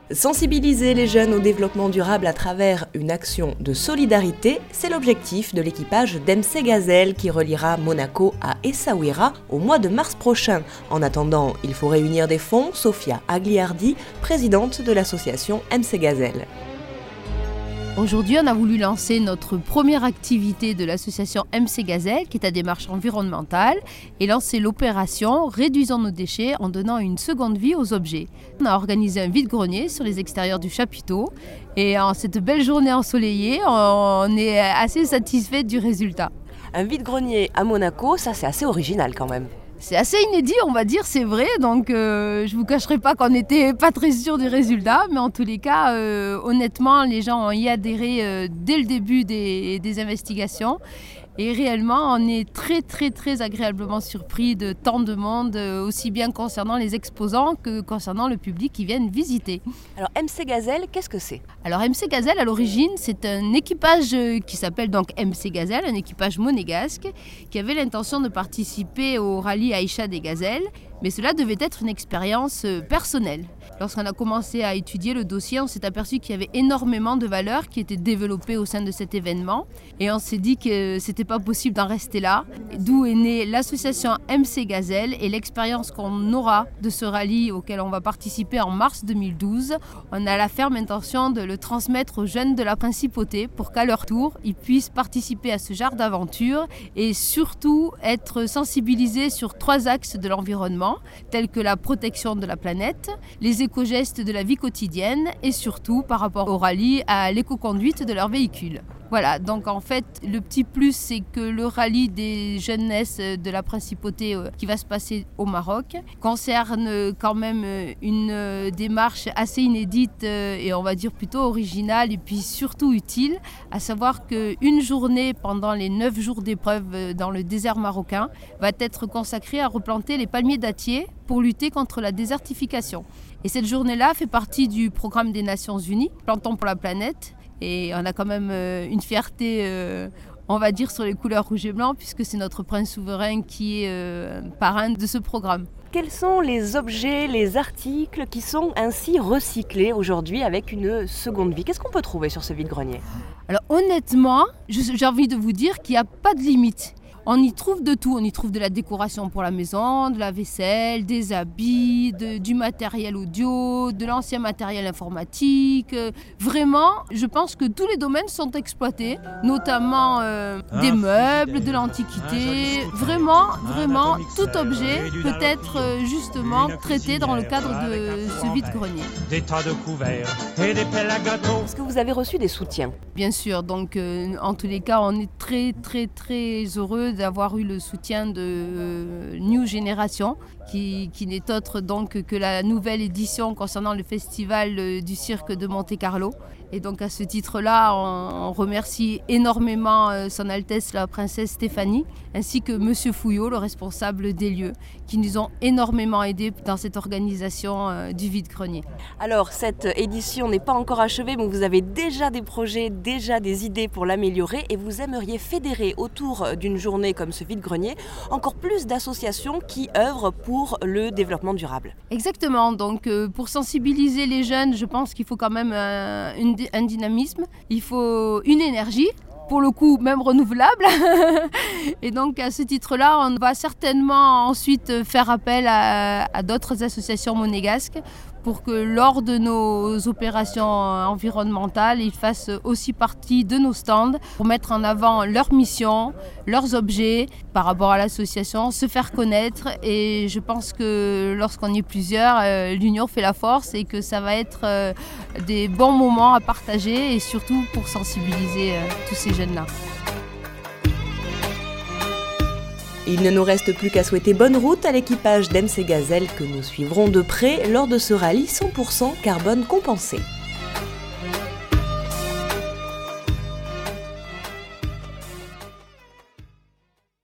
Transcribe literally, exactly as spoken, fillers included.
Sensibiliser les jeunes au développement durable à travers une action de solidarité, c'est l'objectif de l'équipage d'M C Gazelle qui reliera Monaco à Essaouira au mois de mars prochain. En attendant, il faut réunir des fonds. Sophia Agliardi, présidente de l'association M C Gazelle. Aujourd'hui, on a voulu lancer notre première activité de l'association M C Gazelle, qui est à démarche environnementale, et lancer l'opération « Réduisons nos déchets en donnant une seconde vie aux objets ». On a organisé un vide-grenier sur les extérieurs du chapiteau, et en cette belle journée ensoleillée, on est assez satisfait du résultat. Un vide-grenier à Monaco, ça c'est assez original quand même. C'est assez inédit, on va dire, c'est vrai, donc euh, je ne vous cacherai pas qu'on n'était pas très sûr du résultat, mais en tous les cas, euh, honnêtement, les gens ont y adhéré euh, dès le début des, des investigations. Et réellement, on est très très très agréablement surpris de tant de monde, aussi bien concernant les exposants que concernant le public qui viennent visiter. Alors M C Gazelle, qu'est-ce que c'est ? Alors M C Gazelle, à l'origine, c'est un équipage qui s'appelle donc M C Gazelle, un équipage monégasque, qui avait l'intention de participer au rallye Aïcha des Gazelles, mais cela devait être une expérience personnelle. Lorsqu'on a commencé à étudier le dossier, on s'est aperçu qu'il y avait énormément de valeurs qui étaient développées au sein de cet événement, et on s'est dit que c'était pas possible d'en rester là, d'où est née l'association M C Gazelle et l'expérience qu'on aura de ce rallye auquel on va participer en mars deux mille douze. On a la ferme intention de le transmettre aux jeunes de la Principauté pour qu'à leur tour, ils puissent participer à ce genre d'aventure et surtout être sensibilisés sur trois axes de l'environnement, tels que la protection de la planète, les éco-gestes de la vie quotidienne et surtout par rapport au rallye à l'éco-conduite de leur véhicule. Voilà, donc en fait, le petit plus, c'est que le rallye des jeunesses de la Principauté euh, qui va se passer au Maroc concerne quand même une euh, démarche assez inédite euh, et on va dire plutôt originale et puis surtout utile, à savoir qu'une journée pendant les neuf jours d'épreuve dans le désert marocain va être consacrée à replanter les palmiers dattiers pour lutter contre la désertification. Et cette journée-là fait partie du programme des Nations Unies, Plantons pour la planète. Et on a quand même euh, une fierté, euh, on va dire, sur les couleurs rouge et blanc, puisque c'est notre prince souverain qui est euh, parrain de ce programme. Quels sont les objets, les articles qui sont ainsi recyclés aujourd'hui avec une seconde vie ? Qu'est-ce qu'on peut trouver sur ce vide-grenier ? Alors honnêtement, j'ai envie de vous dire qu'il n'y a pas de limite. On y trouve de tout, on y trouve de la décoration pour la maison, de la vaisselle, des habits, de, du matériel audio, de l'ancien matériel informatique. Vraiment, je pense que tous les domaines sont exploités, notamment euh, des meubles, de l'antiquité. Vraiment, vraiment, tout objet peut être euh, justement traité dans le cadre de ce vide-grenier. Des tas de couverts et des pelles à gâteaux. Est-ce que vous avez reçu des soutiens ? Bien sûr, donc euh, en tous les cas, on est très très très heureux d'avoir eu le soutien de euh, New Generation, qui, qui n'est autre donc que la nouvelle édition concernant le festival euh, du cirque de Monte-Carlo. Et donc à ce titre-là, on, on remercie énormément euh, Son Altesse la Princesse Stéphanie, ainsi que Monsieur Fouillot, le responsable des lieux, qui nous ont énormément aidés dans cette organisation euh, du vide-grenier. Alors cette édition n'est pas encore achevée, mais vous avez déjà des projets, déjà des idées pour l'améliorer et vous aimeriez fédérer autour d'une journée comme ce vide-grenier encore plus d'associations qui œuvrent pour le développement durable. Exactement, donc euh, pour sensibiliser les jeunes, je pense qu'il faut quand même euh, une, un dynamisme, il faut une énergie, pour le coup même renouvelable. Et donc à ce titre-là, on va certainement ensuite faire appel à, à d'autres associations monégasques pour que lors de nos opérations environnementales, ils fassent aussi partie de nos stands pour mettre en avant leurs missions, leurs objets par rapport à l'association, se faire connaître. Et je pense que lorsqu'on y est plusieurs, euh, l'union fait la force et que ça va être euh, des bons moments à partager et surtout pour sensibiliser euh, tous ces jeunes-là. Il ne nous reste plus qu'à souhaiter bonne route à l'équipage d'M C Gazelle que nous suivrons de près lors de ce rallye cent pour cent carbone compensé.